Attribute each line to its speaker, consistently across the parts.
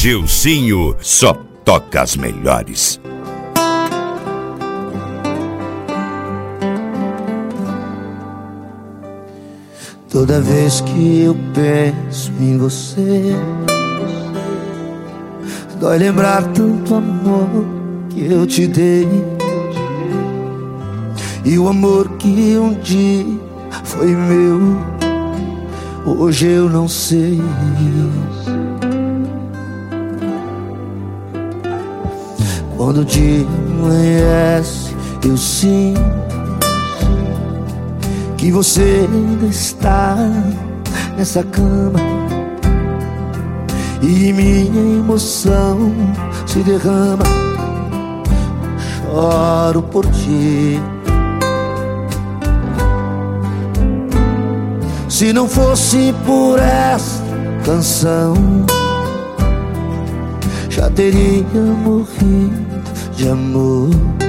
Speaker 1: Gilcinho só toca as melhores.
Speaker 2: Toda vez que eu penso em você, dói lembrar tanto amor que eu te dei, e o amor que um dia foi meu, hoje eu não sei. Quando o dia amanhece, eu sinto que você ainda está nessa cama, e minha emoção se derrama. Choro por ti. Se não fosse por essa canção, já teria morrido de amor.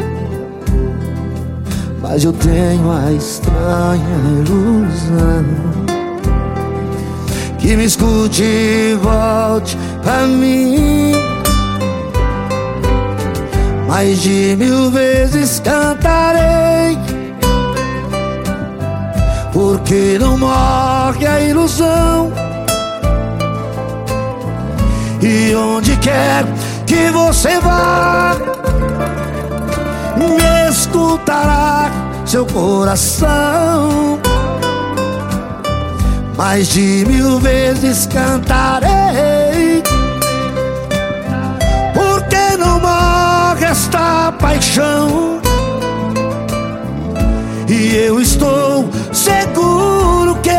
Speaker 2: Mas eu tenho a estranha ilusão que me escute e volte pra mim. Mais de 1000 vezes cantarei, porque não morre a ilusão. E onde quer que você vá, me escutará seu coração. Mais de 1000 vezes cantarei, porque não morre esta paixão. E eu estou seguro que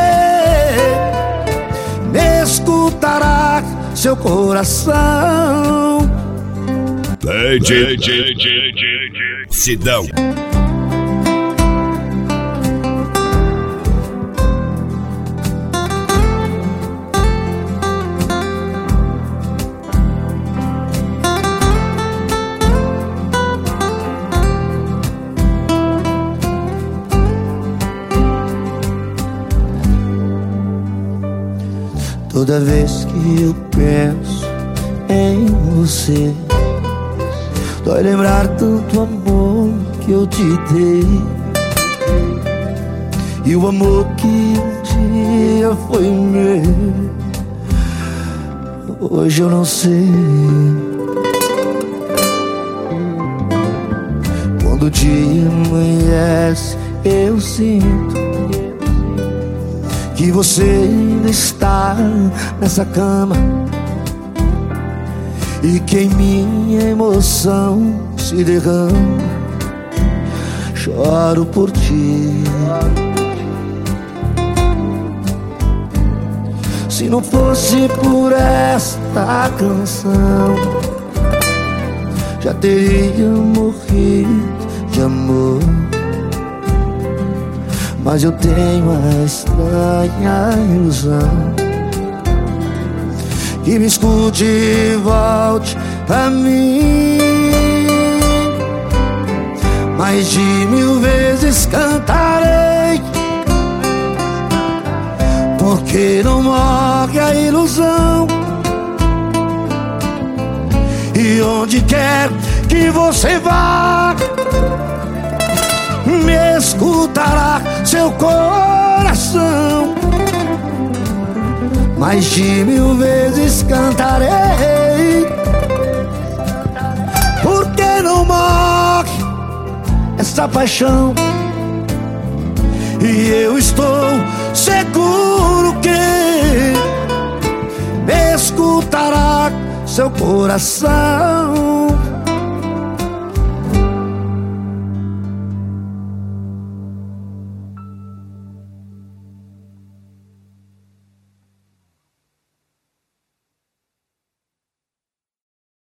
Speaker 2: me escutará seu coração.
Speaker 1: Sidão.
Speaker 2: Toda vez que eu penso em você, dói lembrar tanto amor que eu te dei, e o amor que um dia foi meu, hoje eu não sei. Quando o dia amanhece, eu sinto que você ainda está nessa cama, e que em minha emoção se derrama. Choro por ti. Se não fosse por esta canção, já teria morrido de amor. Mas eu tenho a estranha ilusão que me escute e volte pra mim. Mais de 1000 vezes cantarei, porque não morre a ilusão. E onde quer que você vá, me escutará seu coração. Mais de 1000 vezes cantarei, porque não morre essa paixão. E eu estou seguro que me escutará seu coração.